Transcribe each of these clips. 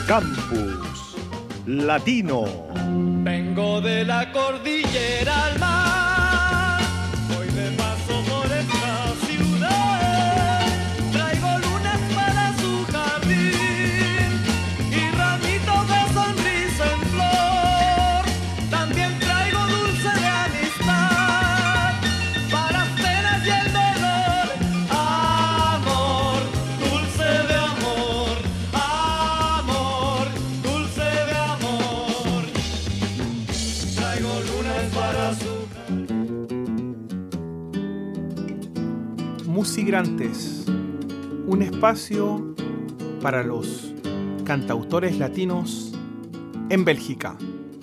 Campus Latino. Vengo de la cordillera al mar, voy de paso por esta ciudad. Traigo lunas para su jardín y ramitos de sonrisa en flor. También traigo dulce de amistad para las penas y el dolor. Amor, dulce de amor, amor, dulce de amor. Traigo lunas para su Musigrantes, un espacio para los cantautores latinos en Bélgica.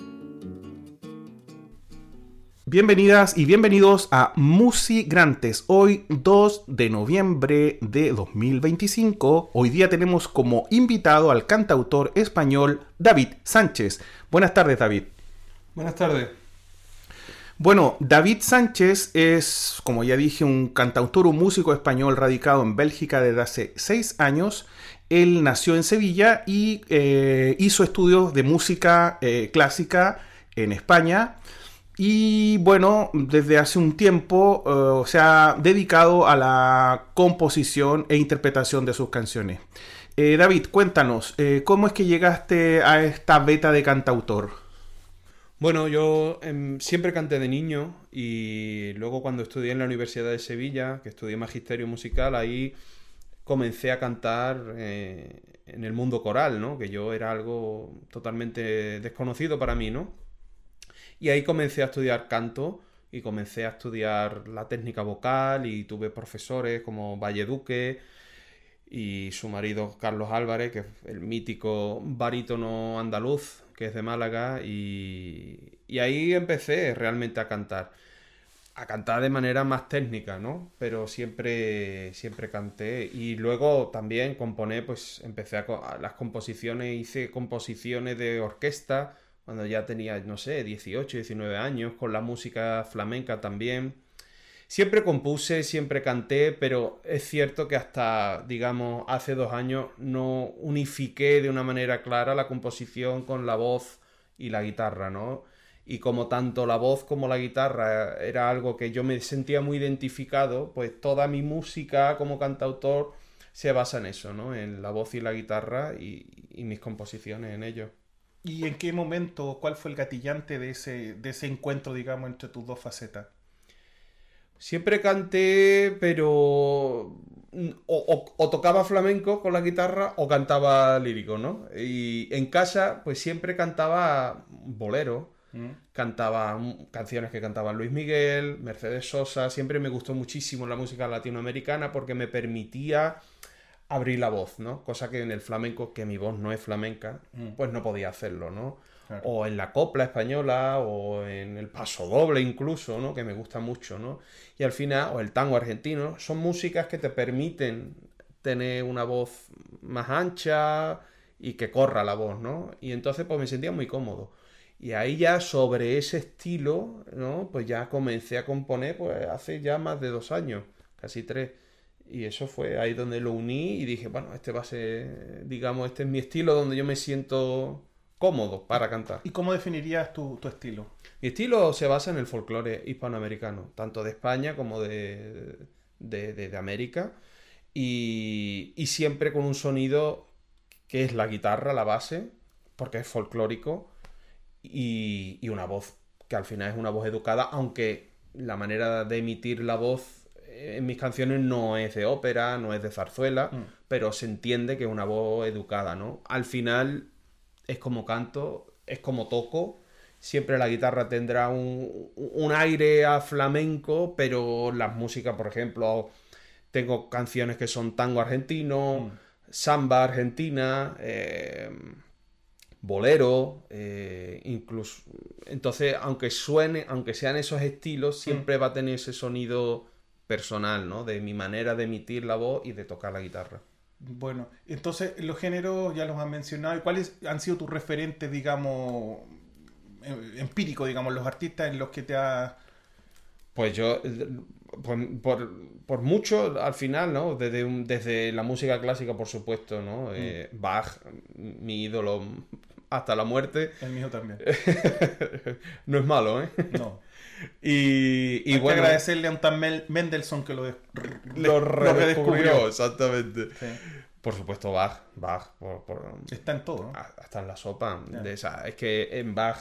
Bienvenidas y bienvenidos a Musigrantes. Hoy 2 de noviembre de 2025. Hoy día tenemos como invitado al cantautor español David Sánchez. Buenas tardes, David. Buenas tardes. Bueno, David Sánchez es, como ya dije, un cantautor, un músico español radicado en Bélgica desde hace 6 años. Él nació en Sevilla y hizo estudios de música clásica en España. Y bueno, desde hace un tiempo se ha dedicado a la composición e interpretación de sus canciones. David, cuéntanos, ¿cómo es que llegaste a esta beta de cantautor? Bueno, yo siempre canté de niño y luego cuando estudié en la Universidad de Sevilla, que estudié magisterio musical, ahí comencé a cantar en el mundo coral, ¿no? Que yo era algo totalmente desconocido para mí, ¿no? Y ahí comencé a estudiar canto y comencé a estudiar la técnica vocal y tuve profesores como Valle Duque y su marido Carlos Álvarez, que es el mítico barítono andaluz, que es de Málaga, y ahí empecé realmente a cantar de manera más técnica, ¿no? Pero siempre canté. Y luego también componé, pues empecé a las composiciones, hice composiciones de orquesta cuando ya tenía, no sé, 18, 19 años, con la música flamenca también. Siempre compuse, siempre canté, pero es cierto que hasta, digamos, hace 2 años no unifiqué de una manera clara la composición con la voz y la guitarra, ¿no? Y como tanto la voz como la guitarra era algo que yo me sentía muy identificado, pues toda mi música como cantautor se basa en eso, ¿no? En la voz y la guitarra y mis composiciones en ello. ¿Y en qué momento, cuál fue el gatillante de ese encuentro, digamos, entre tus dos facetas? Siempre canté, pero o tocaba flamenco con la guitarra o cantaba lírico, ¿no? Y en casa, pues siempre cantaba bolero, cantaba canciones que cantaban Luis Miguel, Mercedes Sosa. Siempre me gustó muchísimo la música latinoamericana porque me permitía abrir la voz, ¿no? Cosa que en el flamenco, que mi voz no es flamenca, pues no podía hacerlo, ¿no? Claro. O en la copla española, o en el pasodoble incluso, ¿no? Que me gusta mucho, ¿no? Y al final, o el tango argentino, son músicas que te permiten tener una voz más ancha y que corra la voz, ¿no? Y entonces pues me sentía muy cómodo. Y ahí ya sobre ese estilo, ¿no? Pues ya comencé a componer pues hace ya más de 2 años, casi 3. Y eso fue ahí donde lo uní y dije, bueno, este va a ser, digamos, este es mi estilo donde yo me siento cómodo para cantar. ¿Y cómo definirías tu estilo? Mi estilo se basa en el folclore hispanoamericano, tanto de España como de América, y siempre con un sonido que es la guitarra, la base, porque es folclórico, y una voz que al final es una voz educada, aunque la manera de emitir la voz en mis canciones no es de ópera, no es de zarzuela, pero se entiende que es una voz educada, ¿no? Al final es como canto, es como toco. Siempre la guitarra tendrá un aire a flamenco, pero las músicas, por ejemplo, tengo canciones que son tango argentino, samba argentina, bolero, incluso. Entonces, aunque sean esos estilos, siempre va a tener ese sonido personal, ¿no? De mi manera de emitir la voz y de tocar la guitarra. Bueno, entonces los géneros ya los han mencionado. ¿Y cuáles han sido tus referentes, digamos, empíricos, digamos, los artistas en los que te has... Pues yo Por mucho, al final, ¿no? Desde la música clásica, por supuesto, ¿no? Bach, mi ídolo hasta la muerte. El mío también. No es malo, ¿eh? No. Y Hay bueno, que agradecerle a un tal Mendelssohn que lo redescubrió, exactamente. Sí. Por supuesto, Bach Está en todo, ¿no? hasta en la sopa. Ya. De esa. Es que en Bach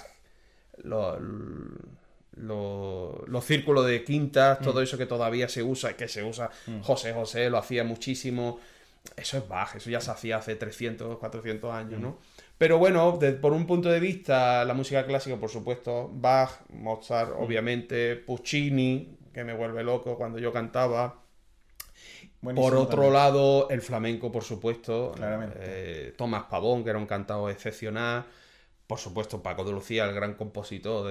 los círculos de quintas, todo eso que todavía se usa, José José lo hacía muchísimo. Eso es Bach, eso ya se hacía hace 300, 400 años, ¿no? Pero bueno, por un punto de vista, la música clásica, por supuesto, Bach, Mozart, obviamente, Puccini, que me vuelve loco cuando yo cantaba. Buenísimo Por otro también. lado, el flamenco, por supuesto. Claramente. Tomás Pavón, que era un cantador excepcional. Por supuesto, Paco de Lucía, el gran compositor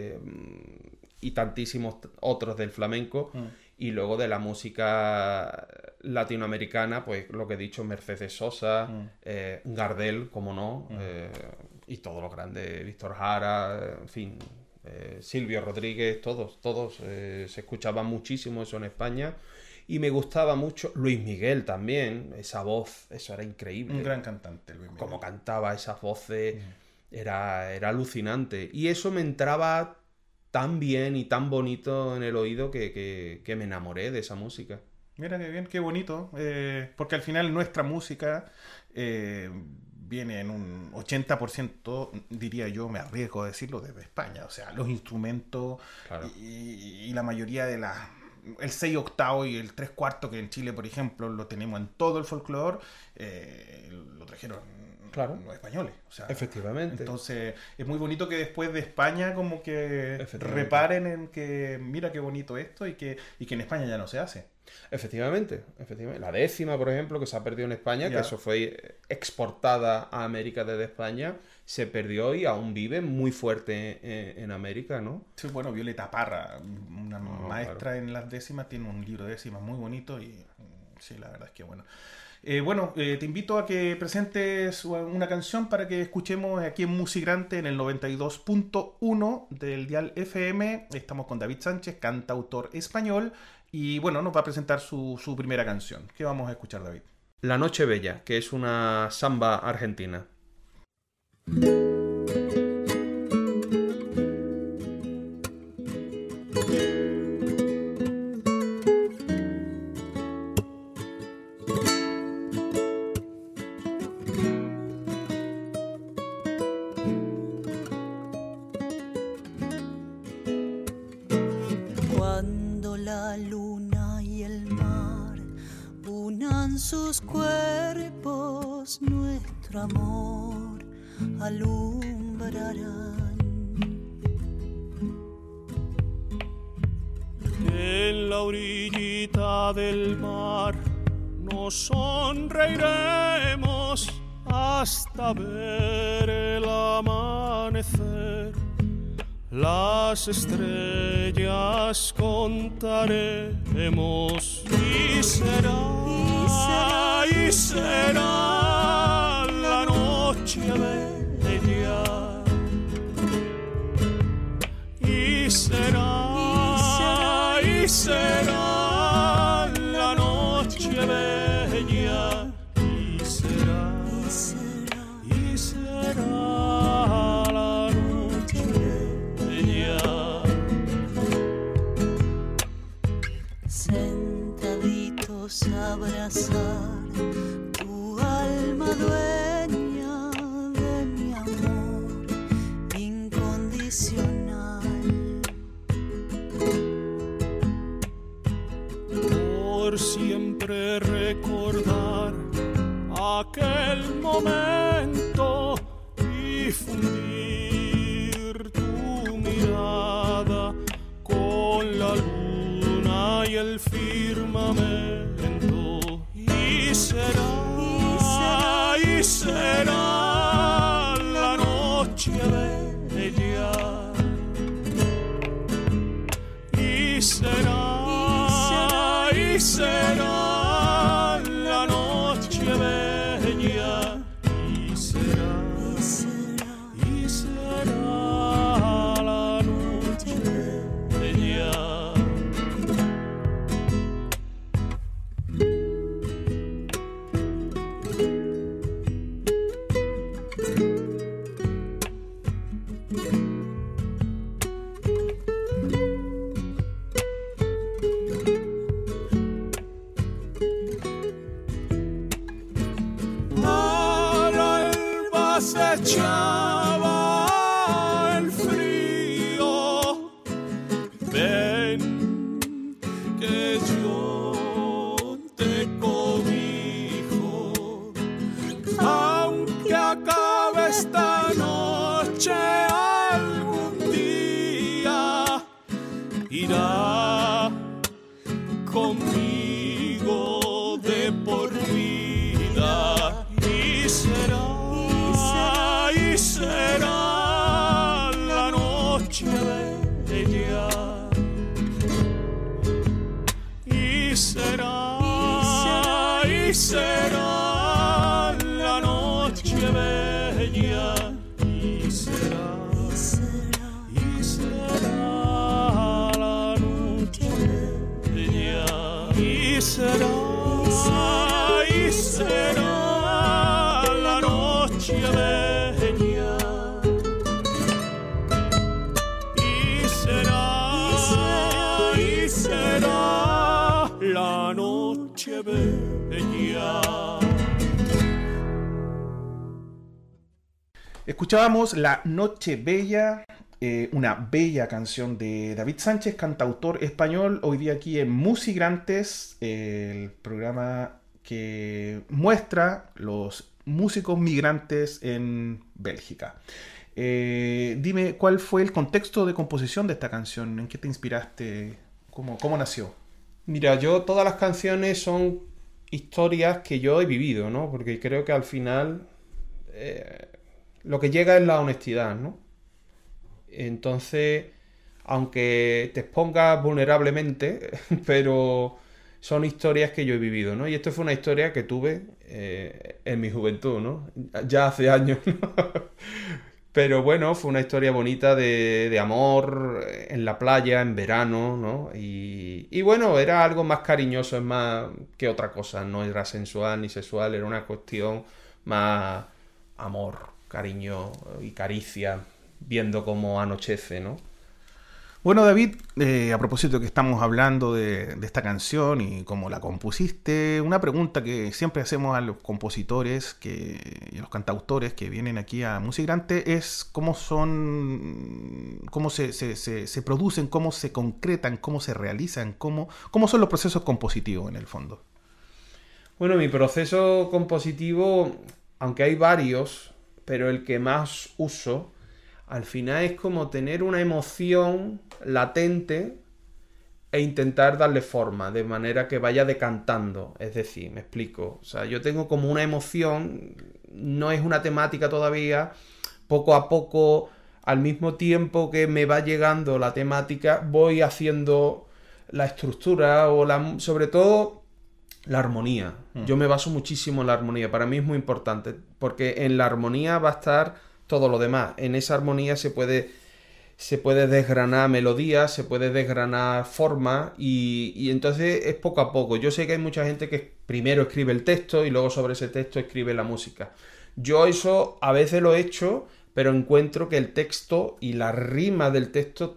y tantísimos otros del flamenco. Y luego de la música latinoamericana, pues lo que he dicho, Mercedes Sosa, Gardel, como no, y todos los grandes, Víctor Jara, en fin, Silvio Rodríguez, todos se escuchaba muchísimo eso en España. Y me gustaba mucho Luis Miguel también, esa voz, eso era increíble. Un gran cantante, Luis Miguel. Como cantaba esas voces, era alucinante. Y eso me entraba tan bien y tan bonito en el oído que me enamoré de esa música. Mira qué bien, qué bonito. Porque al final nuestra música viene en un 80%, diría yo, me arriesgo a decirlo, desde España. O sea, los instrumentos Claro. y la mayoría de las... El 6/8 y el 3/4, que en Chile, por ejemplo, lo tenemos en todo el folclore, lo trajeron Claro. los españoles. O sea, Efectivamente. entonces, es muy bonito que después de España como que Efectivamente. reparen en que mira qué bonito esto y que en España ya no se hace. Efectivamente. La décima, por ejemplo, que se ha perdido en España, Ya. que eso fue exportada a América desde España, se perdió y aún vive muy fuerte en América, ¿no? Sí, bueno, Violeta Parra, una maestra claro. en las décimas, tiene un libro de décimas muy bonito y sí, la verdad es que bueno. Te invito a que presentes una canción para que escuchemos aquí en Musigrante en el 92.1 del dial FM. Estamos con David Sánchez, cantautor español, y bueno, nos va a presentar su primera canción. ¿Qué vamos a escuchar, David? La Noche Bella, que es una samba argentina. Cuando la luna y el mar unan sus cuerpos, nuestro amor alumbrarán. En la orillita del mar nos sonreiremos hasta ver el amanecer. Las estrellas contaremos y será la noche bella. Y será la noche bella. Y será la noche bella. Sentaditos a abrazar tu alma dueña de mi amor incondicional. Por siempre recordar aquel momento y fundir tu mirada con la luna y el firmamento. Y será la noche bella. Y será la noche bella. Y será la noche bella. irá conmigo de por vida y será la noche bella y será la noche bella y será la noche bella y será la noche bella y será la noche bella. Escuchábamos La Noche Bella, una bella canción de David Sánchez, cantautor español, hoy día aquí en Musigrantes, el programa que muestra los músicos migrantes en Bélgica. Dime, ¿cuál fue el contexto de composición de esta canción? ¿En qué te inspiraste? ¿Cómo nació? Mira, todas las canciones son historias que yo he vivido, ¿no? Porque creo que al final lo que llega es la honestidad, ¿no? Entonces, aunque te expongas vulnerablemente, pero son historias que yo he vivido, ¿no? Y esto fue una historia que tuve en mi juventud, ¿no? Ya hace años, ¿no? Pero bueno, fue una historia bonita de amor en la playa, en verano, ¿no? Y bueno, era algo más cariñoso, es más que otra cosa. No era sensual ni sexual, era una cuestión más amor, cariño y caricia, viendo cómo anochece, ¿no? Bueno, David, a propósito que estamos hablando de esta canción y cómo la compusiste, una pregunta que siempre hacemos a los compositores y a los cantautores que vienen aquí a Musigrantes es cómo se producen, cómo se concretan, cómo se realizan, cómo son los procesos compositivos en el fondo. Bueno, mi proceso compositivo, aunque hay varios, pero el que más uso, al final es como tener una emoción latente e intentar darle forma, de manera que vaya decantando. Es decir, me explico. O sea, yo tengo como una emoción, no es una temática todavía, poco a poco, al mismo tiempo que me va llegando la temática, voy haciendo la estructura o sobre todo la armonía. Yo me baso muchísimo en la armonía. Para mí es muy importante, porque en la armonía va a estar todo lo demás. En esa armonía se puede desgranar melodía, se puede desgranar forma y entonces es poco a poco. Yo sé que hay mucha gente que primero escribe el texto y luego sobre ese texto escribe la música. Yo eso a veces lo he hecho, pero encuentro que el texto y la rima del texto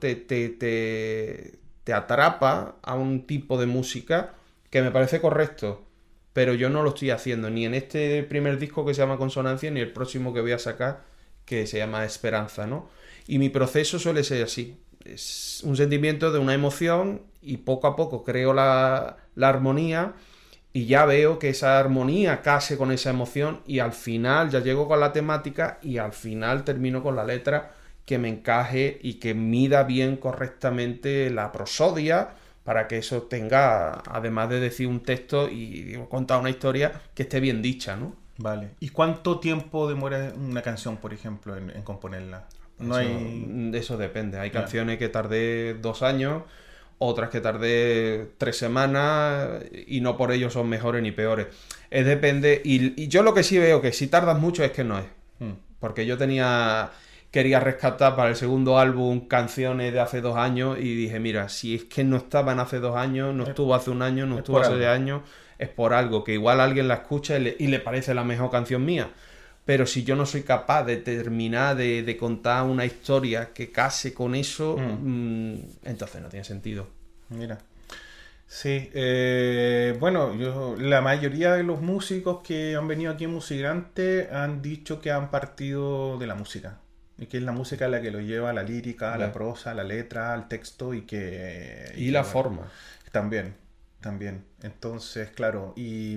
te atrapa a un tipo de música que me parece correcto, pero yo no lo estoy haciendo ni en este primer disco que se llama Consonancia ni el próximo que voy a sacar que se llama Esperanza, ¿no? Y mi proceso suele ser así. Es un sentimiento de una emoción y poco a poco creo la armonía y ya veo que esa armonía case con esa emoción y al final ya llego con la temática y al final termino con la letra que me encaje y que mida bien correctamente la prosodia para que eso tenga, además de decir un texto y contar una historia, que esté bien dicha, ¿no? Vale. ¿Y cuánto tiempo demora una canción, por ejemplo, en componerla? Eso depende. Hay canciones que tardé 2 años, otras que tardé 3 semanas y no por ello son mejores ni peores. Depende. Y yo lo que sí veo que si tardas mucho es que no es. Porque yo quería rescatar para el segundo álbum canciones de hace 2 años y dije, mira, si es que no estaban hace 2 años, no estuvo hace 1 año, no estuvo hace 10 años, es por algo, que igual alguien la escucha y le parece la mejor canción mía. Pero si yo no soy capaz de terminar de contar una historia que case con eso, entonces no tiene sentido. Mira. Sí, bueno, la mayoría de los músicos que han venido aquí en Musigrantes han dicho que han partido de la música. Y que es la música la que los lleva a la lírica, a la prosa, a la letra, al texto y la forma. También. Entonces, claro, y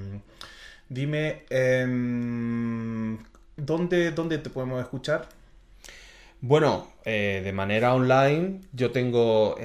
dime, ¿dónde te podemos escuchar? Bueno, de manera online, yo tengo en las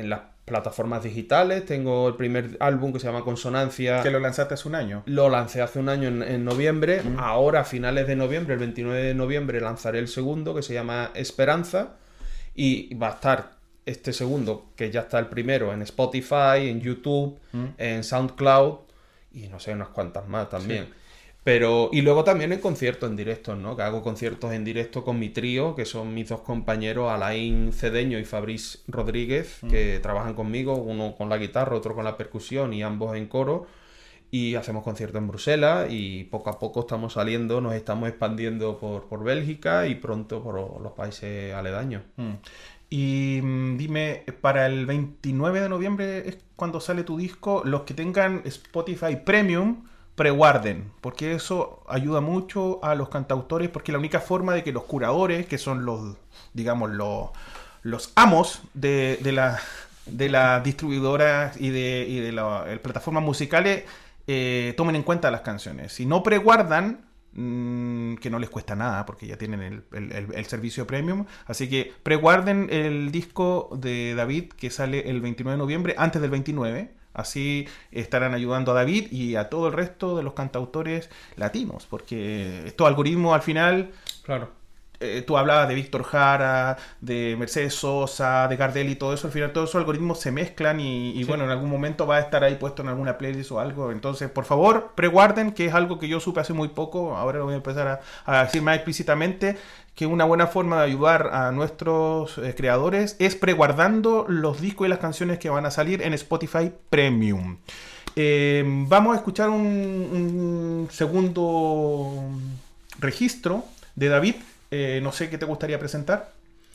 plataformas digitales. Tengo el primer álbum que se llama Consonancia. Que lo lanzaste hace un año. Lo lancé hace un año en noviembre. Ahora, a finales de noviembre, el 29 de noviembre, lanzaré el segundo, que se llama Esperanza. Y va a estar este segundo, que ya está el primero, en Spotify, en YouTube, en SoundCloud y no sé, unas cuantas más también. Sí. Pero, y luego también en conciertos en directo, ¿no? Que hago conciertos en directo con mi trío, que son mis dos compañeros, Alain Cedeño y Fabrice Rodríguez, que trabajan conmigo, uno con la guitarra, otro con la percusión y ambos en coro. Y hacemos conciertos en Bruselas y poco a poco estamos saliendo, nos estamos expandiendo por Bélgica y pronto por los países aledaños. Y dime, para el 29 de noviembre es cuando sale tu disco. Los que tengan Spotify Premium, preguarden, porque eso ayuda mucho a los cantautores, porque la única forma de que los curadores, que son los, digamos, los amos de las distribuidoras y de las plataformas musicales, tomen en cuenta las canciones. Si no preguardan, que no les cuesta nada porque ya tienen el servicio premium, así que preguarden el disco de David que sale el 29 de noviembre antes del 29, así estarán ayudando a David y a todo el resto de los cantautores latinos, porque estos algoritmos al final, claro, tú hablabas de Víctor Jara, de Mercedes Sosa, de Gardel y todo eso, al final todos esos algoritmos se mezclan y sí, bueno, en algún momento va a estar ahí puesto en alguna playlist o algo. Entonces, por favor, preguarden, que es algo que yo supe hace muy poco, ahora lo voy a empezar a decir más explícitamente, que una buena forma de ayudar a nuestros creadores es preguardando los discos y las canciones que van a salir en Spotify Premium. Vamos a escuchar un segundo registro de David. No sé qué te gustaría presentar.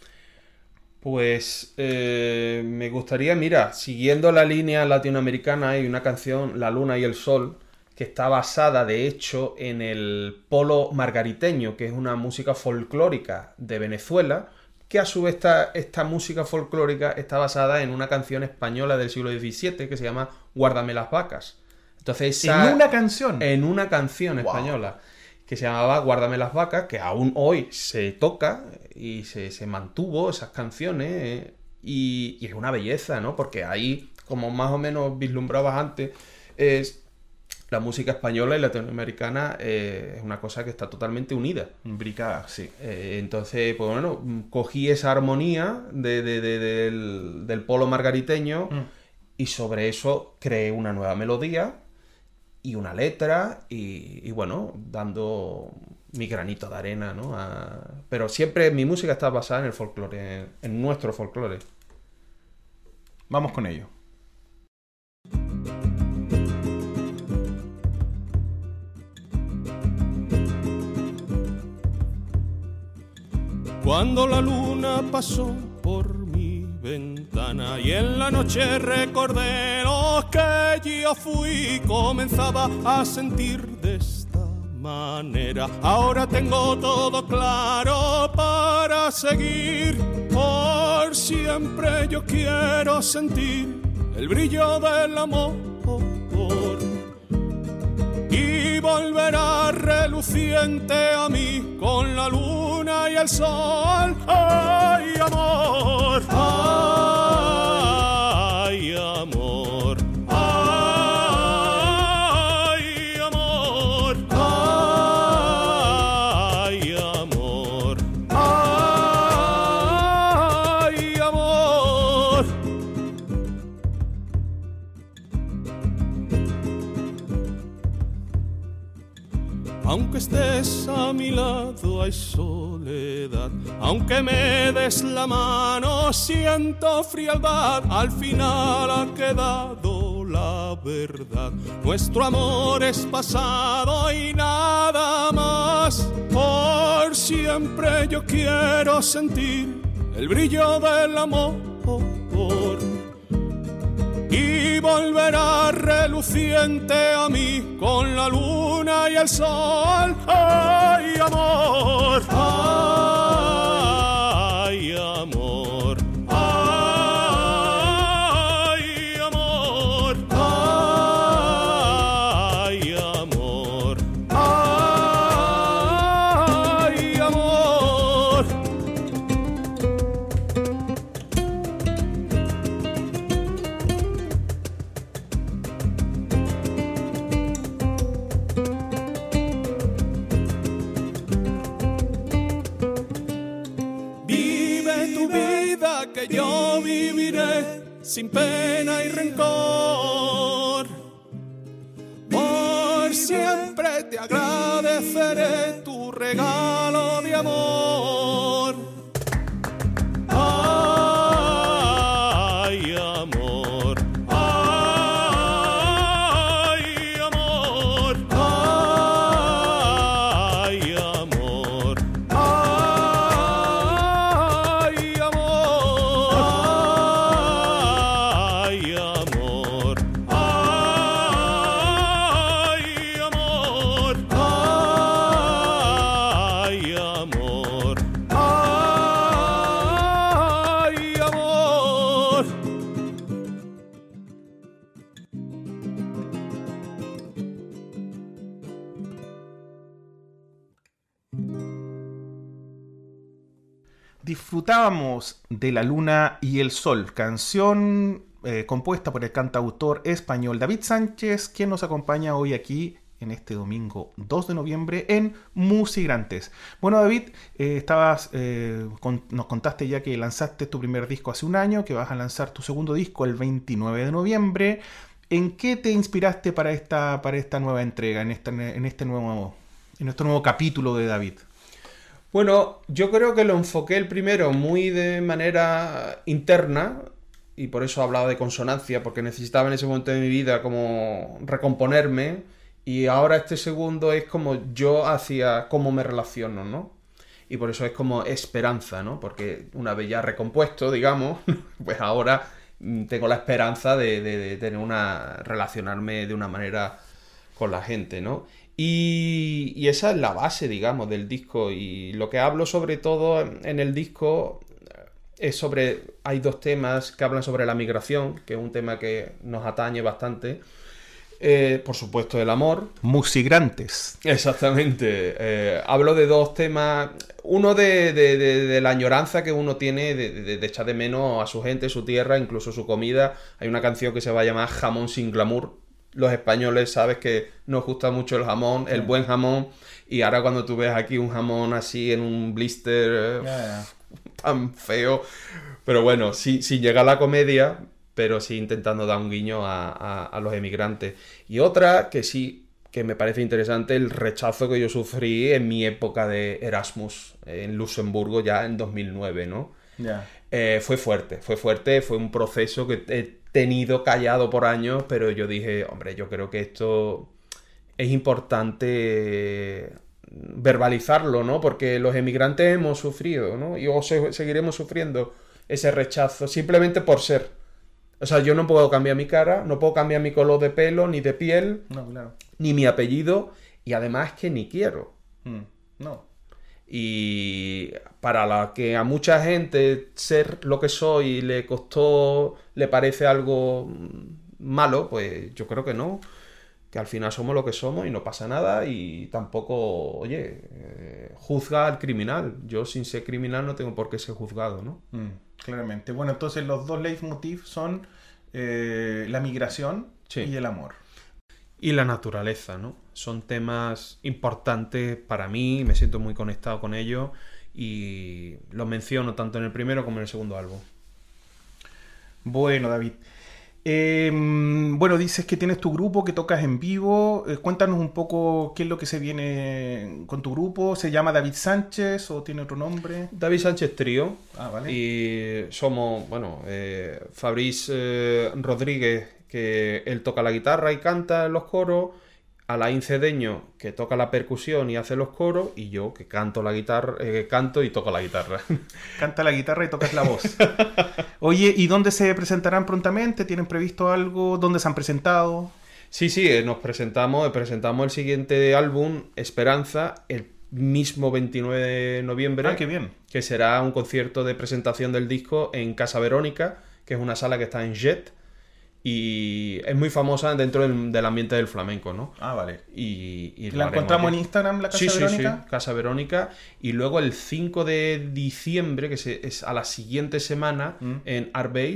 Pues me gustaría, mira, siguiendo la línea latinoamericana, hay una canción, La Luna y el Sol, que está basada, de hecho, en el polo margariteño, que es una música folclórica de Venezuela, que a su vez esta música folclórica está basada en una canción española del siglo XVII que se llama Guárdame las vacas. Entonces, ¿en una canción? En una canción española. Que se llamaba Guárdame las vacas, que aún hoy se toca y se mantuvo esas canciones, y es una belleza, ¿no? Porque ahí, como más o menos vislumbrabas antes, la música española y latinoamericana es una cosa que está totalmente unida. Imbricada, sí. Entonces, pues bueno, cogí esa armonía del polo margariteño y sobre eso creé una nueva melodía y una letra y bueno, dando mi granito de arena, ¿no? Pero siempre mi música está basada en el folclore, en nuestro folclore. Vamos con ello. Cuando la luna pasó por mi ventana y en la noche recordé lo que yo fui, comenzaba a sentir de esta manera. Ahora tengo todo claro para seguir. Por siempre yo quiero sentir el brillo del amor y volverá reluciente a mí con la luna y el sol. ¡Ay, amor! ¡Ay, amor! ¡Ay, amor! ¡Ay, amor! ¡Ay, amor! Aunque estés a mi lado hay soledad, aunque me des la mano siento frialdad, al final ha quedado la verdad. Nuestro amor es pasado y nada más. Por siempre yo quiero sentir el brillo del amor y volverá reluciente a mí con la luna y el sol. ¡Ay, amor! ¡Ay, amor! ¡Ay, amor! ¡Ay, amor! ¡Ay, amor! para que yo viviré sin pena y rencor. Por siempre te agradeceré tu regalo de amor. Ay, amor. Ay, amor. Ay, amor. Ay, amor. Ay, amor. Ay, amor. Ay, amor. Ay, amor. Disfrutábamos de La Luna y el Sol, canción compuesta por el cantautor español David Sánchez, quien nos acompaña hoy aquí en este domingo 2 de noviembre en Musigrantes. Bueno, David, nos contaste ya que lanzaste tu primer disco hace un año, que vas a lanzar tu segundo disco el 29 de noviembre. ¿En qué te inspiraste para esta nueva entrega, en este nuevo capítulo de David? Bueno, yo creo que lo enfoqué el primero muy de manera interna, y por eso hablaba de consonancia, porque necesitaba en ese momento de mi vida como recomponerme, y ahora este segundo es como yo hacia cómo me relaciono, ¿no? Y por eso es como esperanza, ¿no? Porque una vez ya recompuesto, digamos, pues ahora tengo la esperanza de tener relacionarme de una manera con la gente, ¿no? Y esa es la base, digamos, del disco. Y lo que hablo sobre todo en el disco es sobre... Hay dos temas que hablan sobre la migración, que es un tema que nos atañe bastante. Por supuesto, el amor. Musigrantes. Exactamente. Hablo de dos temas. Uno de la añoranza que uno tiene de echar de menos a su gente, su tierra, incluso su comida. Hay una canción que se va a llamar Jamón sin glamour. Los españoles, sabes que nos gusta mucho el jamón, el buen jamón. Y ahora cuando tú ves aquí un jamón así en un blister tan feo. Pero bueno, sin llegar a la comedia, pero sí intentando dar un guiño a los emigrantes. Y otra que sí, que me parece interesante, el rechazo que yo sufrí en mi época de Erasmus en Luxemburgo ya en 2009, ¿no? Fue fuerte, fue un proceso que he tenido callado por años, pero yo dije, hombre, yo creo que esto es importante verbalizarlo, ¿no? Porque los emigrantes hemos sufrido, ¿no? Y seguiremos sufriendo ese rechazo simplemente por ser. O sea, yo no puedo cambiar mi cara, no puedo cambiar mi color de pelo, ni de piel, No, claro. ni mi apellido, y además que ni quiero. No. Y para la que a mucha gente ser lo que soy le parece algo malo, pues yo creo que no, que al final somos lo que somos y no pasa nada, y tampoco, oye, juzga al criminal. Yo sin ser criminal no tengo por qué ser juzgado, ¿no? Claramente. Bueno, entonces los dos leitmotiv son la migración y el amor. Y la naturaleza, ¿no? Son temas importantes para mí, me siento muy conectado con ellos y los menciono tanto en el primero como en el segundo álbum. Bueno, David. Bueno, dices que tienes tu grupo, que tocas en vivo. Cuéntanos un poco qué es lo que se viene con tu grupo. ¿Se llama David Sánchez o tiene otro nombre? David Sánchez Trío. Ah, vale. Y somos, Fabrice Rodríguez, que él toca la guitarra y canta en los coros, Alain Cedeño, que toca la percusión y hace los coros, y yo, que canto la guitarra, canto y toco la guitarra. Canta la guitarra y tocas la voz. Oye, ¿y dónde se presentarán prontamente? ¿Tienen previsto algo? ¿Dónde se han presentado? Sí, nos presentamos el siguiente álbum, Esperanza, el mismo 29 de noviembre. Ah, qué bien. Que será un concierto de presentación del disco en Casa Verónica, que es una sala que está en Jet, y es muy famosa dentro del ambiente del flamenco, ¿no? Ah, vale. Y ¿La encontramos en Instagram, la Casa Verónica? Sí, Casa Verónica. Y luego el 5 de diciembre, que es a la siguiente semana, en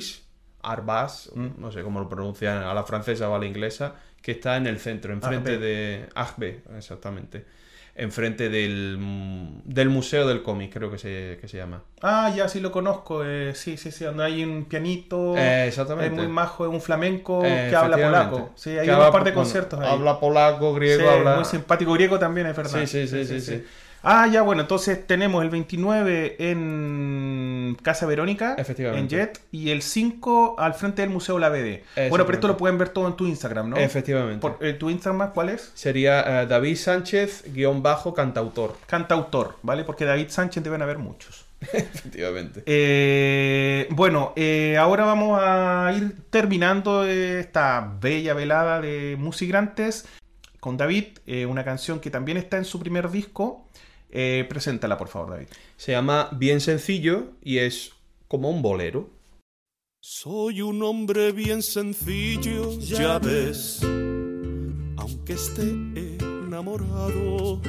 Arbas, no sé cómo lo pronuncian, a la francesa o a la inglesa, que está en el centro, enfrente de Agbe, exactamente. enfrente del Museo del Cómic, creo que se llama. Ah, ya sí lo conozco. Sí, donde hay un pianito. Exactamente. Es muy majo, es un flamenco que habla Efectivamente. polaco. Sí, hay Que un par de conciertos ahí. Habla polaco, griego, Sí, habla... muy simpático. Griego también, es verdad. Sí. Ah, ya, bueno, entonces tenemos el 29 en Casa Verónica, Efectivamente. en Jet, y el 5 al frente del Museo La BD. Bueno, pero esto lo pueden ver todo en tu Instagram, ¿no? Efectivamente. ¿Tu Instagram cuál es? Sería David Sánchez-cantautor. Cantautor, ¿vale? Porque David Sánchez deben haber muchos. Efectivamente. Bueno, ahora vamos a ir terminando esta bella velada de Musigrantes con David, una canción que también está en su primer disco. Preséntala, por favor, David. Se llama Bien Sencillo y es como un bolero. Soy un hombre bien sencillo, ya ves, aunque esté enamorado.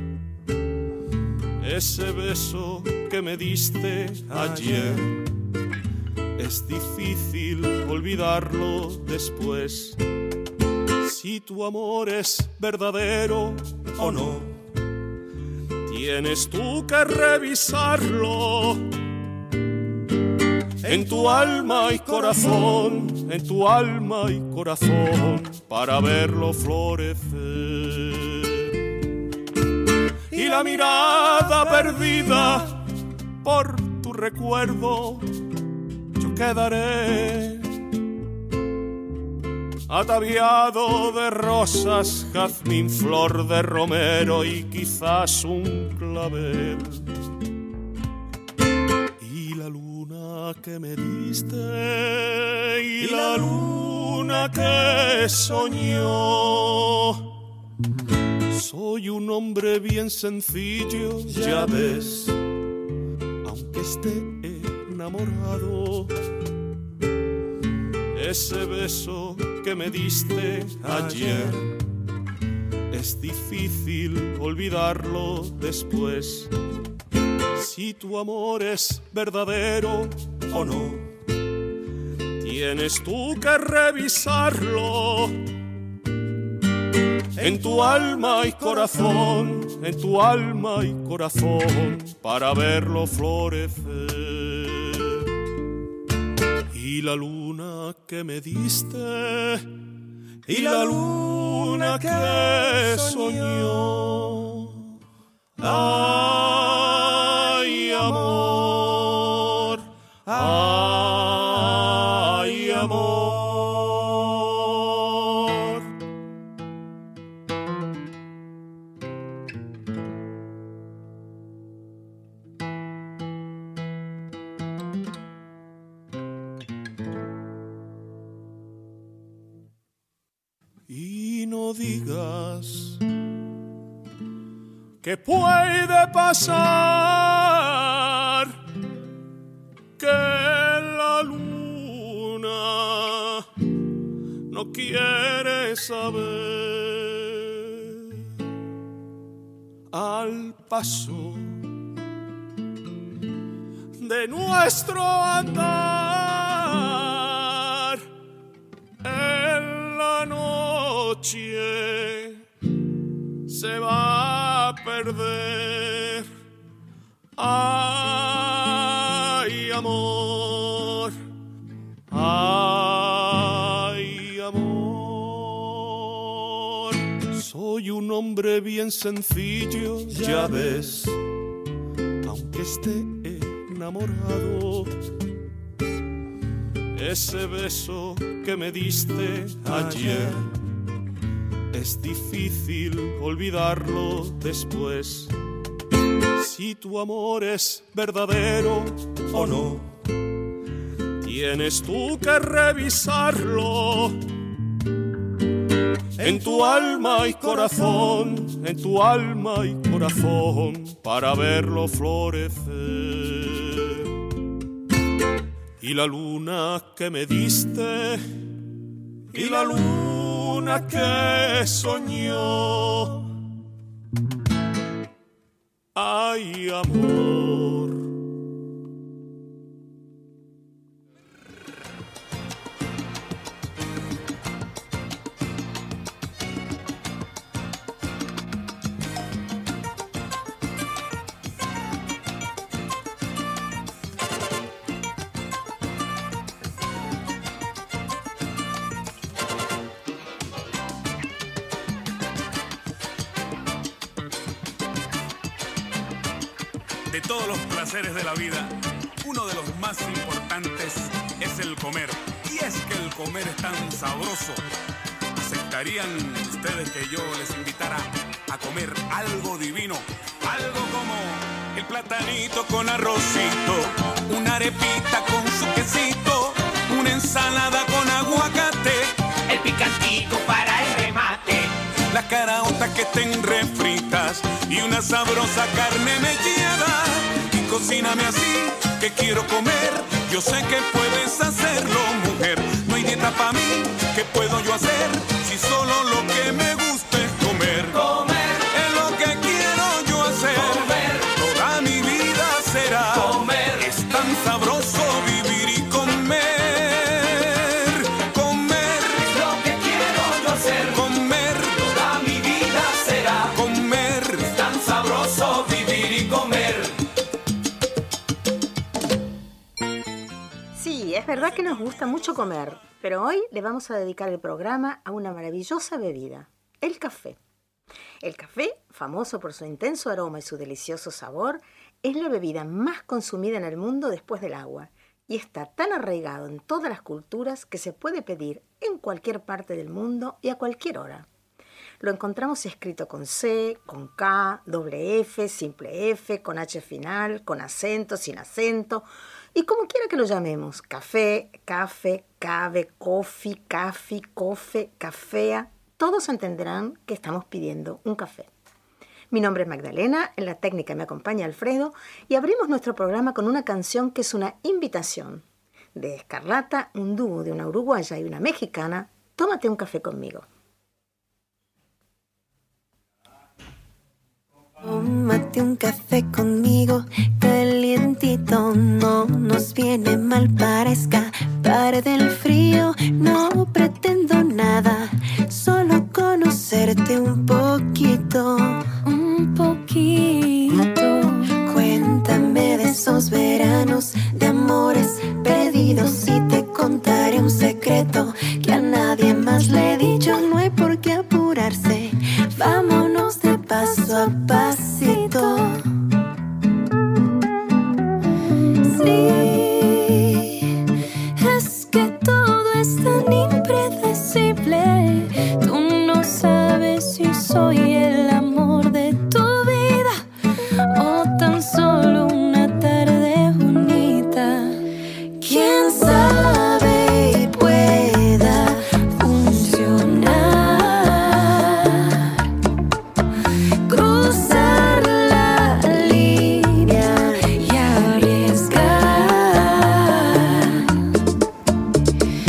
Ese beso que me diste ayer es difícil olvidarlo después. Si tu amor es verdadero o no, tienes tú que revisarlo. En tu alma y corazón, en tu alma y corazón, para verlo florecer. Y la mirada perdida por tu recuerdo, yo quedaré ataviado de rosas, jazmín, flor de romero y quizás un clavel. Y la luna que me diste y la luna que soñó. Soy un hombre bien sencillo, ya ves, aunque esté enamorado. Ese beso que me diste ayer es difícil olvidarlo después. Si tu amor es verdadero o no, tienes tú que revisarlo. En tu alma y corazón, en tu alma y corazón, para verlo florecer. Y la luna que me diste y la luna que soñó. Ay, amor, ay, amor. Y no digas que puede pasar que la luna no quiere saber. Al paso de nuestro andar en la noche se va a perder. Ay, amor, ay, amor. Soy un hombre bien sencillo, ya ves, aunque esté enamorado. Ese beso que me diste ayer es difícil olvidarlo después. Si tu amor es verdadero o no, tienes tú que revisarlo. En tu alma y corazón, en tu alma y corazón, para verlo florecer. Y la luna que me diste y la luna que soñó. Ay, amor. De todos los placeres de la vida, uno de los más importantes es el comer. Y es que el comer es tan sabroso. ¿Aceptarían ustedes que yo les invitara a comer algo divino? Algo como el platanito con arrocito, una arepita con su quesito, una ensalada con aguacate, el picantico para el remate, las caraotas que estén refritas y una sabrosa carne mechada. Y cocíname así, que quiero comer. Yo sé que puedes hacerlo, mujer. No hay dieta para mí, ¿qué puedo yo hacer? Si solo lo que me gusta es comer. comer, Es lo que quiero yo hacer. comer, Toda mi vida será. comer. Es tan sabroso vivir y comer. Comer, Es lo que quiero yo hacer. comer, Toda mi vida será comer. tan sabroso vivir y comer. Sí, es verdad que nos gusta mucho comer, pero hoy le vamos a dedicar el programa a una maravillosa bebida, el café. El café, famoso por su intenso aroma y su delicioso sabor, es la bebida más consumida en el mundo después del agua y está tan arraigado en todas las culturas que se puede pedir en cualquier parte del mundo y a cualquier hora. Lo encontramos escrito con C, con K, doble F, simple F, con H final, con acento, sin acento, y como quiera que lo llamemos, café, cafe, cave, coffee, café, cofe, cafea, todos entenderán que estamos pidiendo un café. Mi nombre es Magdalena, en la técnica me acompaña Alfredo, y abrimos nuestro programa con una canción que es una invitación. De Escarlata, un dúo de una uruguaya y una mexicana, Tómate un café conmigo. Tómate un café conmigo, calientito, no nos viene mal para escapar del frío. No pretendo nada, solo conocerte un poquito. Un poquito. Cuéntame de esos veranos, de amores perdidos, y te contaré un secreto que a nadie más le he dicho. No hay por qué apurarse, vámonos de paso a pasito. Sí, es que todo es tan impredecible. Tú no sabes si soy el amor de tu vida o tan solo una tarde bonita. ¿Quién sabe y pueda funcionar? Cruzar la línea y arriesgar.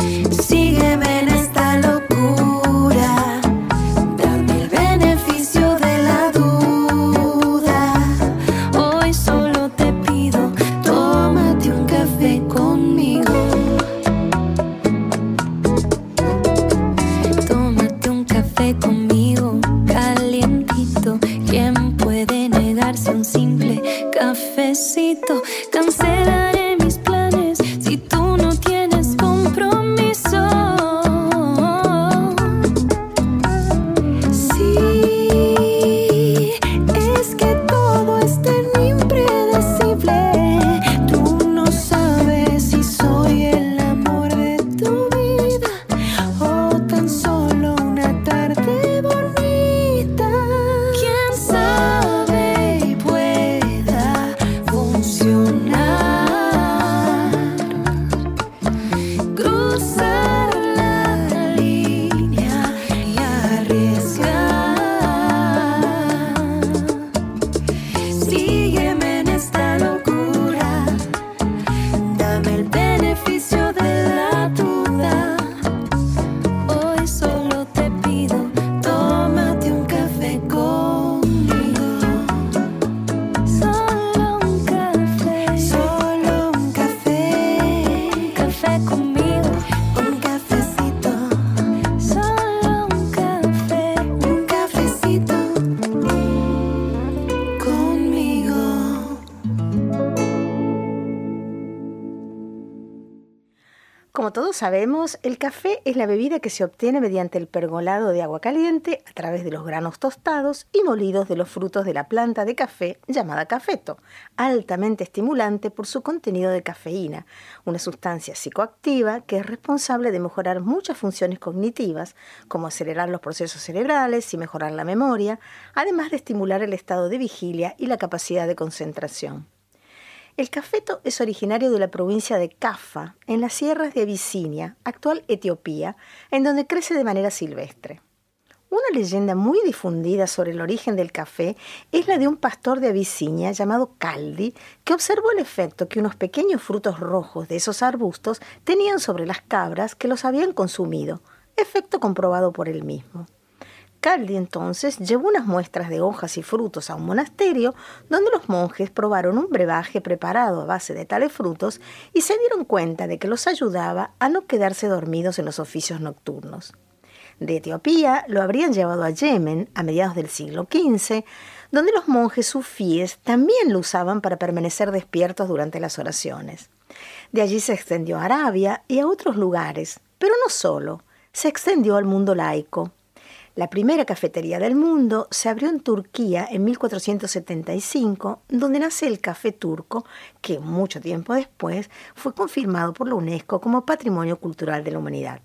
Como todos sabemos, el café es la bebida que se obtiene mediante el pergolado de agua caliente a través de los granos tostados y molidos de los frutos de la planta de café llamada cafeto, altamente estimulante por su contenido de cafeína, una sustancia psicoactiva que es responsable de mejorar muchas funciones cognitivas, como acelerar los procesos cerebrales y mejorar la memoria, además de estimular el estado de vigilia y la capacidad de concentración. El cafeto es originario de la provincia de Kaffa, en las sierras de Abisinia, actual Etiopía, en donde crece de manera silvestre. Una leyenda muy difundida sobre el origen del café es la de un pastor de Abisinia llamado Caldi, que observó el efecto que unos pequeños frutos rojos de esos arbustos tenían sobre las cabras que los habían consumido, efecto comprobado por él mismo. Caldi entonces llevó unas muestras de hojas y frutos a un monasterio donde los monjes probaron un brebaje preparado a base de tales frutos y se dieron cuenta de que los ayudaba a no quedarse dormidos en los oficios nocturnos. De Etiopía lo habrían llevado a Yemen a mediados del siglo XV, donde los monjes sufíes también lo usaban para permanecer despiertos durante las oraciones. De allí se extendió a Arabia y a otros lugares, pero no solo, se extendió al mundo laico. La primera cafetería del mundo se abrió en Turquía en 1475, donde nace el café turco, que mucho tiempo después fue confirmado por la UNESCO como Patrimonio Cultural de la Humanidad.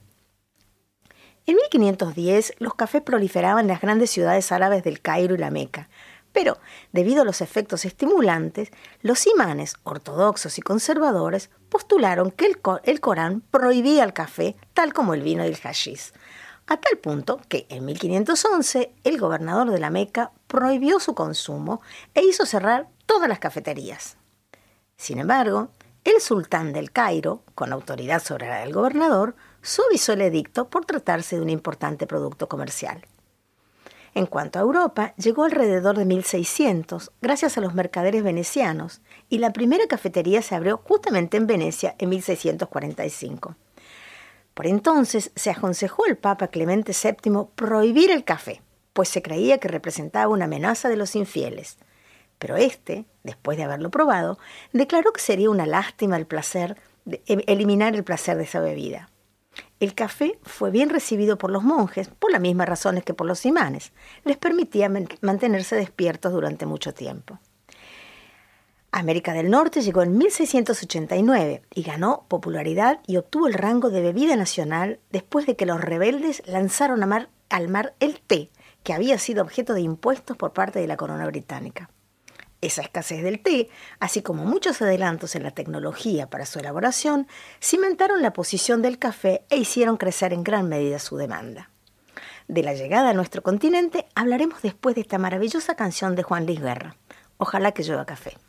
En 1510 los cafés proliferaban en las grandes ciudades árabes del Cairo y la Meca, pero debido a los efectos estimulantes, los imanes ortodoxos y conservadores postularon que el Corán prohibía el café tal como el vino y el hashish. A tal punto que en 1511 el gobernador de la Meca prohibió su consumo e hizo cerrar todas las cafeterías. Sin embargo, el sultán del Cairo, con autoridad sobre la del gobernador, suavizó el edicto por tratarse de un importante producto comercial. En cuanto a Europa, llegó alrededor de 1600 gracias a los mercaderes venecianos y la primera cafetería se abrió justamente en Venecia en 1645. Por entonces se aconsejó al Papa Clemente VII prohibir el café, pues se creía que representaba una amenaza de los infieles. Pero después de haberlo probado, declaró que sería una lástima eliminar el placer de esa bebida. El café fue bien recibido por los monjes por las mismas razones que por los imanes. Les permitía mantenerse despiertos durante mucho tiempo. América del Norte llegó en 1689 y ganó popularidad y obtuvo el rango de bebida nacional después de que los rebeldes lanzaron al mar el té, que había sido objeto de impuestos por parte de la corona británica. Esa escasez del té, así como muchos adelantos en la tecnología para su elaboración, cimentaron la posición del café e hicieron crecer en gran medida su demanda. De la llegada a nuestro continente hablaremos después de esta maravillosa canción de Juan Luis Guerra, Ojalá que llueva café.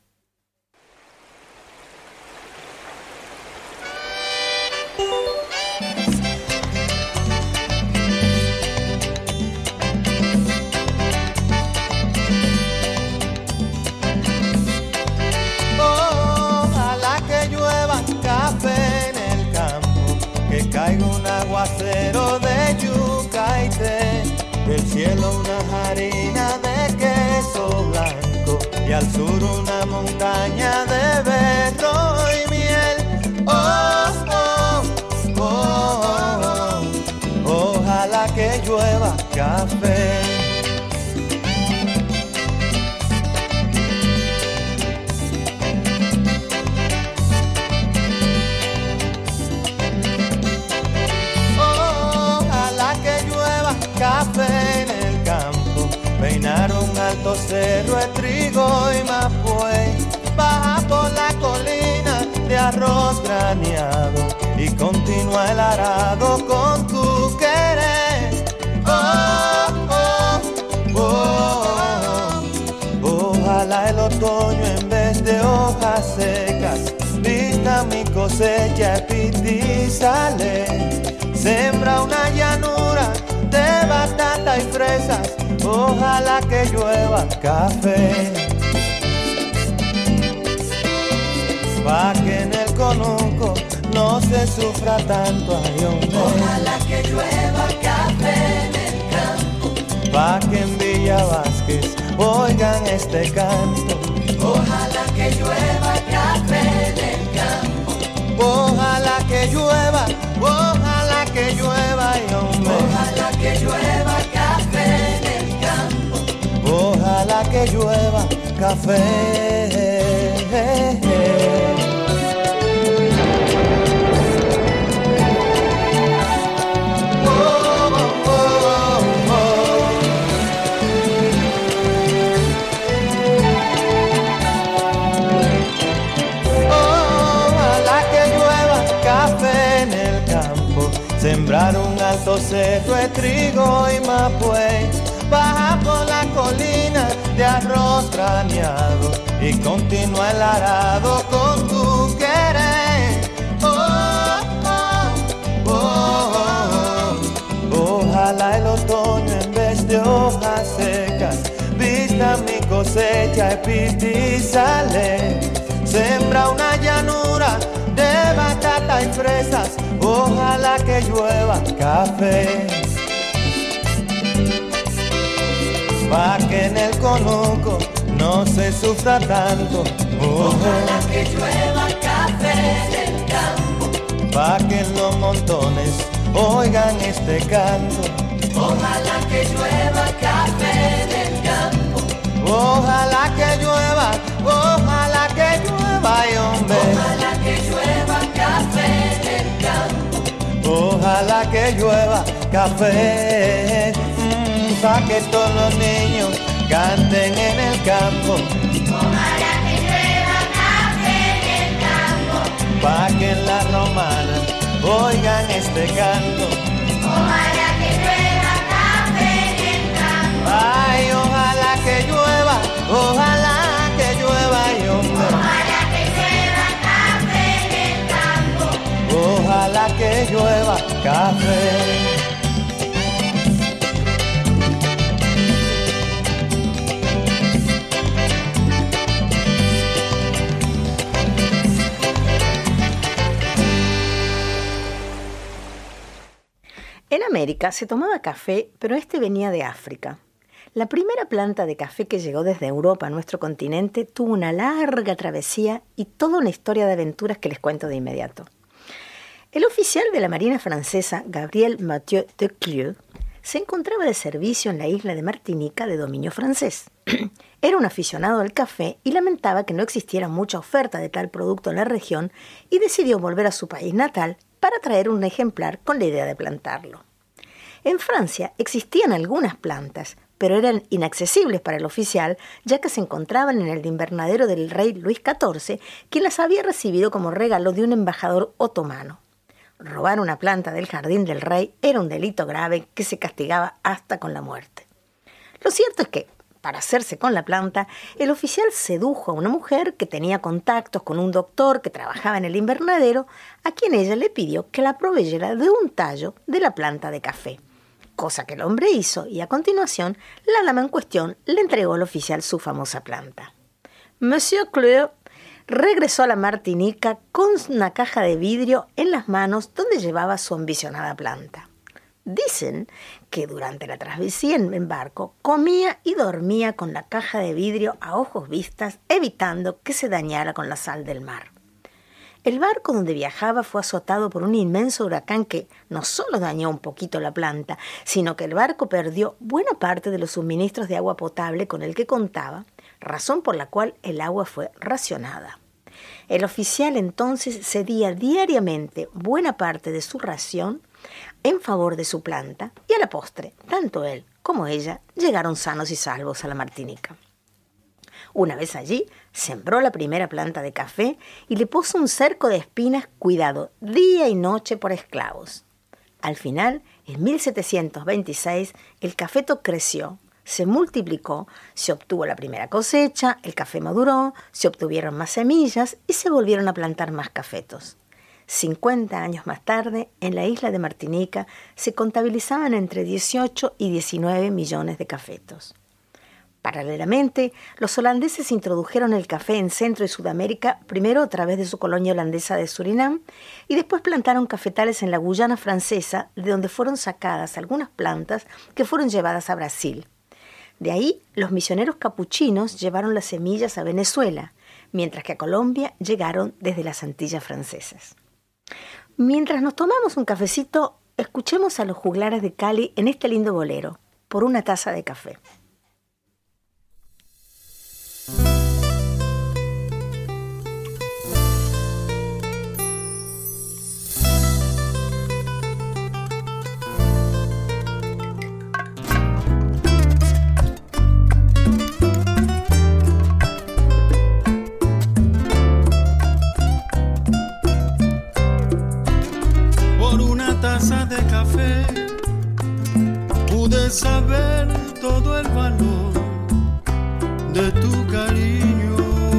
Caiga un aguacero de yuca y té, del cielo una harina de queso blanco y al sur una montaña de berro y miel. Oh, oh, oh, oh, ojalá que llueva café. Café en el campo, peinar un alto cerro de trigo y mapuey, baja por la colina de arroz graneado y continúa el arado con tu querer. Oh, oh, oh, oh, ojalá el otoño en vez de hojas secas vista mi cosecha y sale, sembra una llanura de batata y fresas, ojalá que llueva café. Pa' que en el conuco no se sufra tanto, ay hombre. Ojalá que llueva café en el campo. Pa' que en Villa Vázquez oigan este canto. Ojalá que llueva café en el campo. Ojalá que llueva que llueva café. Sembrar un alto cerro de trigo y mapuey, baja por la colina de arroz graneado y continúa el arado con tu querer. Oh, oh, oh, oh. Ojalá el otoño en vez de hojas secas vista mi cosecha y sale. Sembra una llanura de batata y fresas, ojalá que llueva café. Pa' que en el conuco no se sufra tanto. Ojalá que llueva café en el campo. Pa' que en los montones oigan este canto. Ojalá que llueva café en el campo. Ojalá que llueva, ay hombre. Ojalá que llueva café en el campo. Ojalá que llueva café, pa' que todos los niños canten en el campo. Ojalá que llueva café en el campo. Pa' que en la romana oigan este canto. Ojalá que llueva café en el campo. Ay, ojalá que llueva, ay hombre. Ojalá que llueva café en el campo. Ojalá que llueva café. En América se tomaba café, pero este venía de África. La primera planta de café que llegó desde Europa a nuestro continente tuvo una larga travesía y toda una historia de aventuras que les cuento de inmediato. El oficial de la Marina francesa, Gabriel Mathieu de Clieu, se encontraba de servicio en la isla de Martinica de dominio francés. Era un aficionado al café y lamentaba que no existiera mucha oferta de tal producto en la región y decidió volver a su país natal para traer un ejemplar con la idea de plantarlo. En Francia existían algunas plantas, pero eran inaccesibles para el oficial, ya que se encontraban en el invernadero del rey Luis XIV, quien las había recibido como regalo de un embajador otomano. Robar una planta del jardín del rey era un delito grave que se castigaba hasta con la muerte. Lo cierto es que, para hacerse con la planta, el oficial sedujo a una mujer que tenía contactos con un doctor que trabajaba en el invernadero, a quien ella le pidió que la proveyera de un tallo de la planta de café. Cosa que el hombre hizo y a continuación la dama en cuestión le entregó al oficial su famosa planta. Monsieur Clieu regresó a la Martinica con una caja de vidrio en las manos donde llevaba su ambicionada planta. Dicen que durante la travesía en barco comía y dormía con la caja de vidrio a ojos vistas, evitando que se dañara con la sal del mar. El barco donde viajaba fue azotado por un inmenso huracán que no solo dañó un poquito la planta, sino que el barco perdió buena parte de los suministros de agua potable con el que contaba, razón por la cual el agua fue racionada. El oficial entonces cedía diariamente buena parte de su ración en favor de su planta y a la postre, tanto él como ella llegaron sanos y salvos a la Martinica. Una vez allí, sembró la primera planta de café y le puso un cerco de espinas cuidado día y noche por esclavos. Al final, en 1726, el cafeto creció, se multiplicó, se obtuvo la primera cosecha, el café maduró, se obtuvieron más semillas y se volvieron a plantar más cafetos. 50 años más tarde, en la isla de Martinica, se contabilizaban entre 18 y 19 millones de cafetos. Paralelamente, los holandeses introdujeron el café en Centro y Sudamérica, primero a través de su colonia holandesa de Surinam, y después plantaron cafetales en la Guyana francesa, de donde fueron sacadas algunas plantas que fueron llevadas a Brasil. De ahí, los misioneros capuchinos llevaron las semillas a Venezuela, mientras que a Colombia llegaron desde las Antillas francesas. Mientras nos tomamos un cafecito, escuchemos a los juglares de Cali en este lindo bolero, Por una taza de café. una taza de café pude saber todo el valor de tu cariño.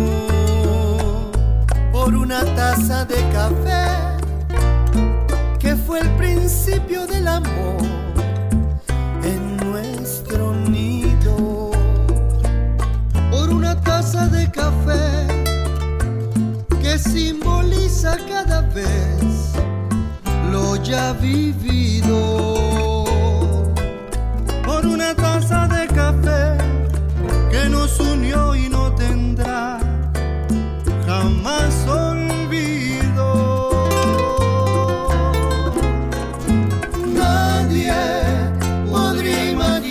Por una taza de café que fue el principio del amor en nuestro nido. Por una taza de café que simboliza cada vez lo ya vivido. Por una taza de café que nos unió y no tendrá jamás olvido. Nadie podría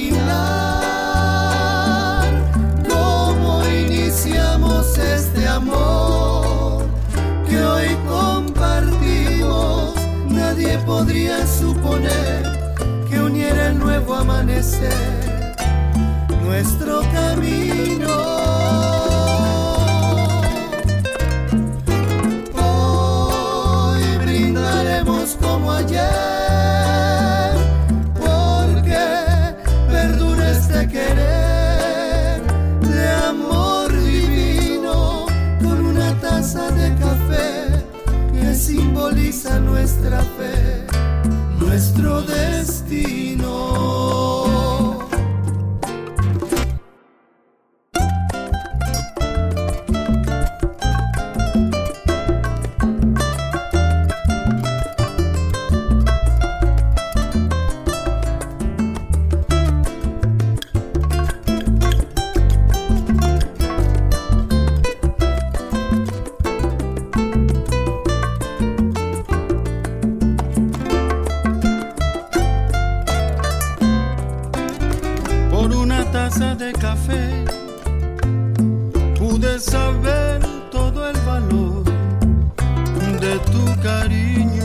imaginar cómo iniciamos este amor que hoy compartimos. Nadie podría suponer que uniera el nuevo amanecer nuestro camino. Hoy brindaremos como ayer, porque perdura este querer de amor divino, con una taza de café que simboliza nuestra fe, nuestro destino. De café pude saber todo el valor de tu cariño.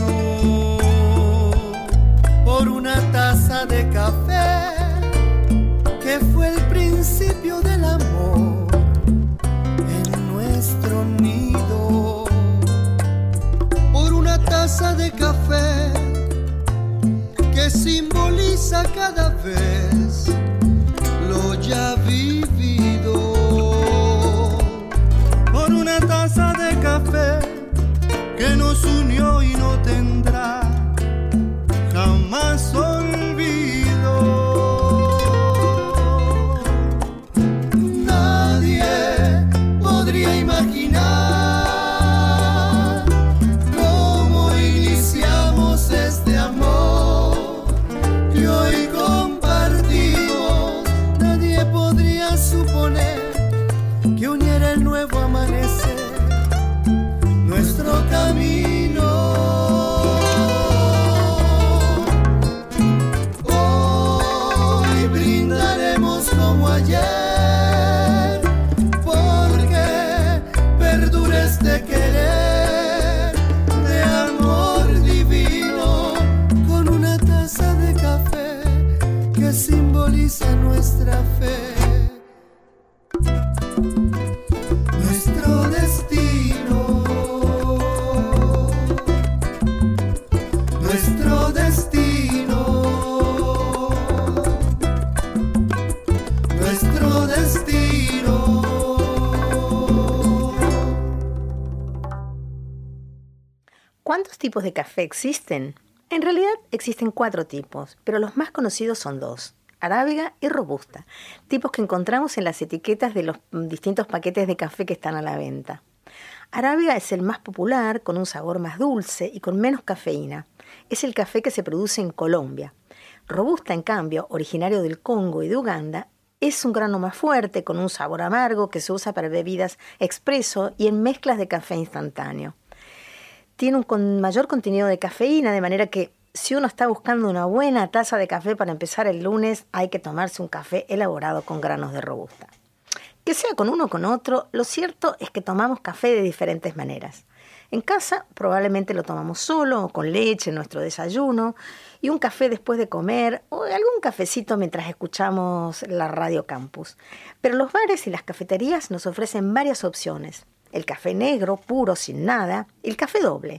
Por una taza de café que fue el principio del amor en nuestro nido. Por una taza de café que simboliza cada vez lo ya vivido. Por una taza de café que nos unió y no tendrá jamás olvido. Nadie podría imaginar cómo iniciamos este amor que hoy compartimos. Nadie podría suponer que uniera el nuevo amanecer nuestro camino. Hoy brindaremos como ayer, porque perdura este querer de amor divino, con una taza de café que simboliza nuestra fe, nuestro destino, nuestro destino, nuestro destino. ¿Cuántos tipos de café existen? En realidad existen 4 tipos, pero los más conocidos son 2. Arábiga y robusta, tipos que encontramos en las etiquetas de los distintos paquetes de café que están a la venta. Arábiga es el más popular, con un sabor más dulce y con menos cafeína. Es el café que se produce en Colombia. Robusta, en cambio, originario del Congo y de Uganda, es un grano más fuerte, con un sabor amargo que se usa para bebidas expreso y en mezclas de café instantáneo. Tiene un mayor contenido de cafeína, de manera que si uno está buscando una buena taza de café para empezar el lunes, hay que tomarse un café elaborado con granos de robusta. Que sea con uno o con otro, lo cierto es que tomamos café de diferentes maneras. En casa probablemente lo tomamos solo o con leche en nuestro desayuno, y un café después de comer o algún cafecito mientras escuchamos la Radio Campus. Pero los bares y las cafeterías nos ofrecen varias opciones. El café negro, puro, sin nada, el café doble.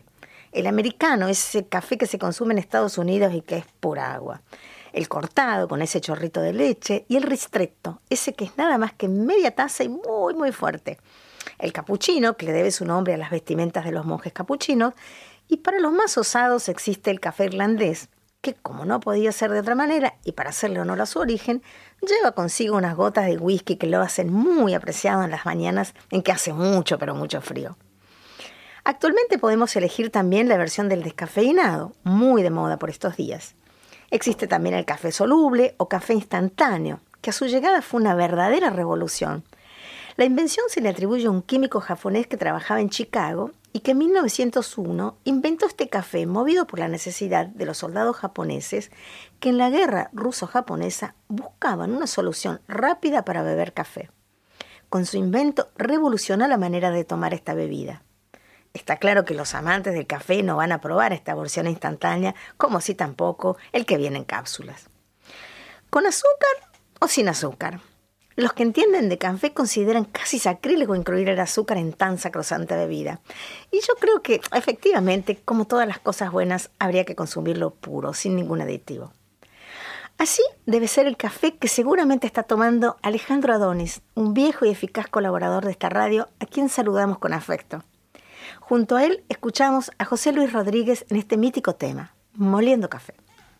El americano, ese café que se consume en Estados Unidos y que es pura agua. El cortado, con ese chorrito de leche. Y el ristretto, ese que es nada más que media taza y muy, muy fuerte. El capuchino, que le debe su nombre a las vestimentas de los monjes capuchinos. Y para los más osados existe el café irlandés, que como no podía ser de otra manera, y para hacerle honor a su origen, lleva consigo unas gotas de whisky que lo hacen muy apreciado en las mañanas en que hace mucho, pero mucho frío. Actualmente podemos elegir también la versión del descafeinado, muy de moda por estos días. Existe también el café soluble o café instantáneo, que a su llegada fue una verdadera revolución. La invención se le atribuye a un químico japonés que trabajaba en Chicago y que en 1901 inventó este café movido por la necesidad de los soldados japoneses que en la guerra ruso-japonesa buscaban una solución rápida para beber café. Con su invento revolucionó la manera de tomar esta bebida. Está claro que los amantes del café no van a probar esta versión instantánea, como si tampoco el que viene en cápsulas. ¿Con azúcar o sin azúcar? Los que entienden de café consideran casi sacrílego incluir el azúcar en tan sacrosanta bebida. Y yo creo que, efectivamente, como todas las cosas buenas, habría que consumirlo puro, sin ningún aditivo. Así debe ser el café que seguramente está tomando Alejandro Adonis, un viejo y eficaz colaborador de esta radio, a quien saludamos con afecto. Junto a él escuchamos a José Luis Rodríguez en este mítico tema, Moliendo Café.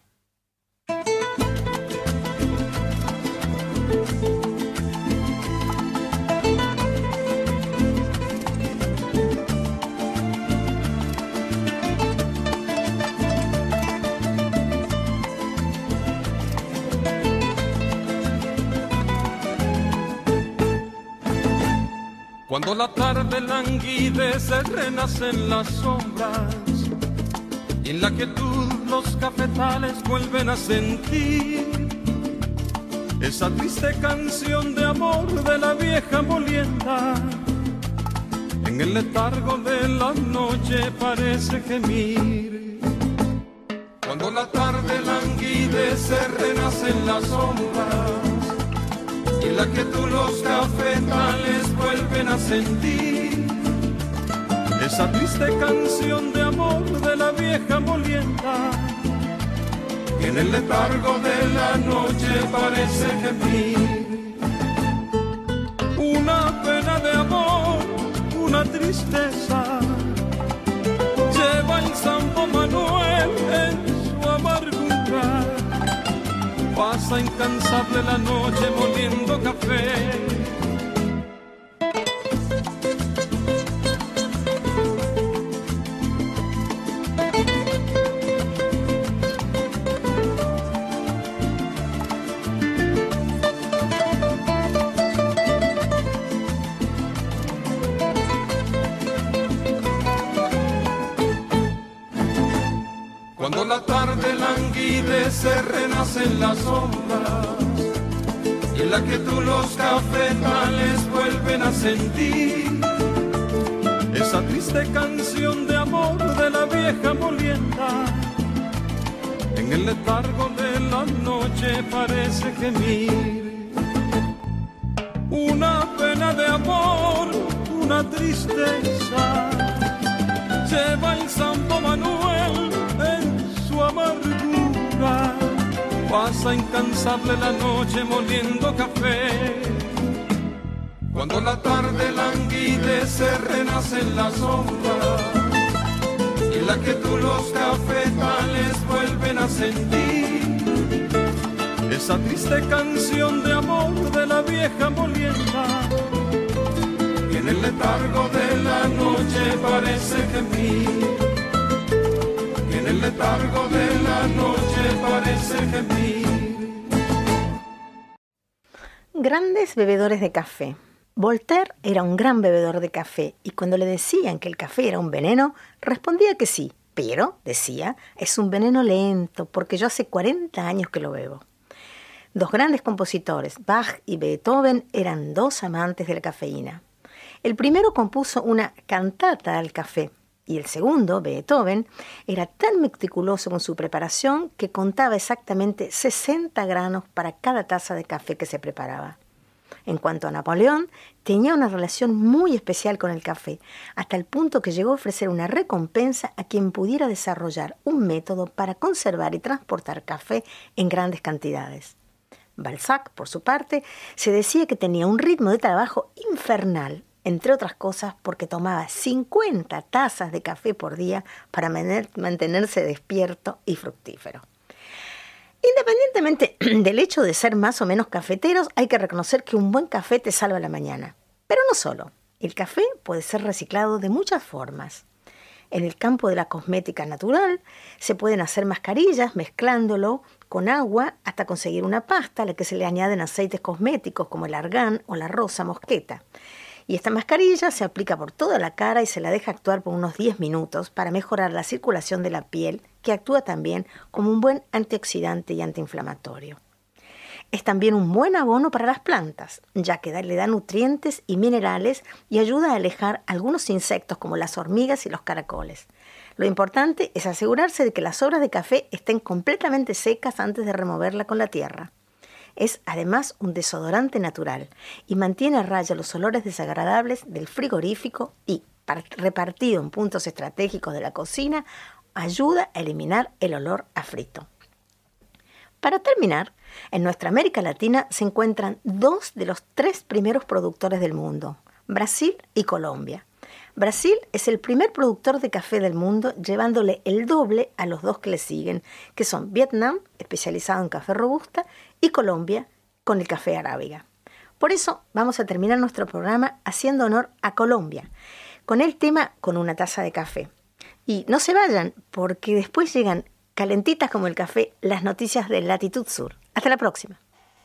Cuando la tarde languidece, renacen las sombras y en la quietud los cafetales vuelven a sentir esa triste canción de amor de la vieja molienda. En el letargo de la noche parece gemir. Cuando la tarde languidece, renacen las sombras y en la que tú los cafetales vuelven a sentir esa triste canción de amor de la vieja molienda. Y en el letargo de la noche parece gemir una pena de amor, una tristeza. Lleva el Santo Manuel en su amargura. Pasa incansable la noche moliendo café. Cuando la tarde languidece, renacen las sombras y en la que tú los cafetales vuelven a sentir esa triste canción de amor de la vieja molienda. En el letargo de la noche parece gemir una pena de amor, una tristeza. Lleva el Santo Manuel en su amargura. Pasa incansable la noche moliendo café. Cuando la tarde languidece, renacen las sombras y en la que tú los cafetales vuelven a sentir esa triste canción de amor de la vieja molienda. Y en el letargo de la noche parece gemir. Y en el letargo de la noche parece gemir. Grandes bebedores de café. Voltaire era un gran bebedor de café y cuando le decían que el café era un veneno, respondía que sí, pero, decía, es un veneno lento porque yo hace 40 años que lo bebo. Dos grandes compositores, Bach y Beethoven, eran dos amantes de la cafeína. El primero compuso una cantata al café y el segundo, Beethoven, era tan meticuloso con su preparación que contaba exactamente 60 granos para cada taza de café que se preparaba. En cuanto a Napoleón, tenía una relación muy especial con el café, hasta el punto que llegó a ofrecer una recompensa a quien pudiera desarrollar un método para conservar y transportar café en grandes cantidades. Balzac, por su parte, se decía que tenía un ritmo de trabajo infernal, entre otras cosas porque tomaba 50 tazas de café por día para mantenerse despierto y fructífero. Independientemente del hecho de ser más o menos cafeteros, hay que reconocer que un buen café te salva la mañana. Pero no solo. El café puede ser reciclado de muchas formas. En el campo de la cosmética natural se pueden hacer mascarillas mezclándolo con agua hasta conseguir una pasta a la que se le añaden aceites cosméticos como el argán o la rosa mosqueta. Y esta mascarilla se aplica por toda la cara y se la deja actuar por unos 10 minutos para mejorar la circulación de la piel, que actúa también como un buen antioxidante y antiinflamatorio. Es también un buen abono para las plantas, ya que le da nutrientes y minerales y ayuda a alejar algunos insectos como las hormigas y los caracoles. Lo importante es asegurarse de que las sobras de café estén completamente secas antes de removerla con la tierra. Es además un desodorante natural y mantiene a raya los olores desagradables del frigorífico y, repartido en puntos estratégicos de la cocina, ayuda a eliminar el olor a frito. Para terminar, en nuestra América Latina se encuentran 2 de los 3 primeros productores del mundo, Brasil y Colombia. Brasil es el primer productor de café del mundo, llevándole el doble a los 2 que le siguen, que son Vietnam, especializado en café robusta, y Colombia, con el café arábiga. Por eso vamos a terminar nuestro programa haciendo honor a Colombia, con el tema Con una taza de café. Y no se vayan, porque después llegan calentitas como el café las noticias de Latitud Sur. Hasta la próxima.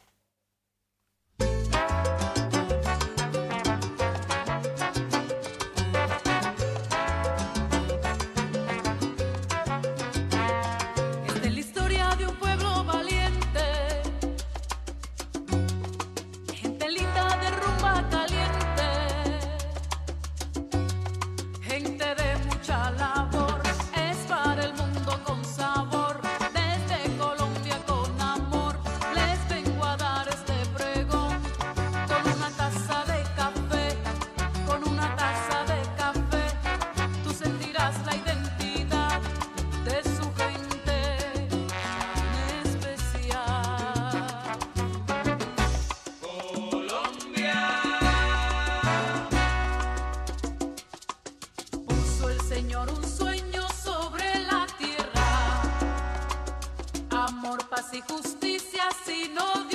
Señor, un sueño sobre la tierra, amor, paz y justicia, sino Dios.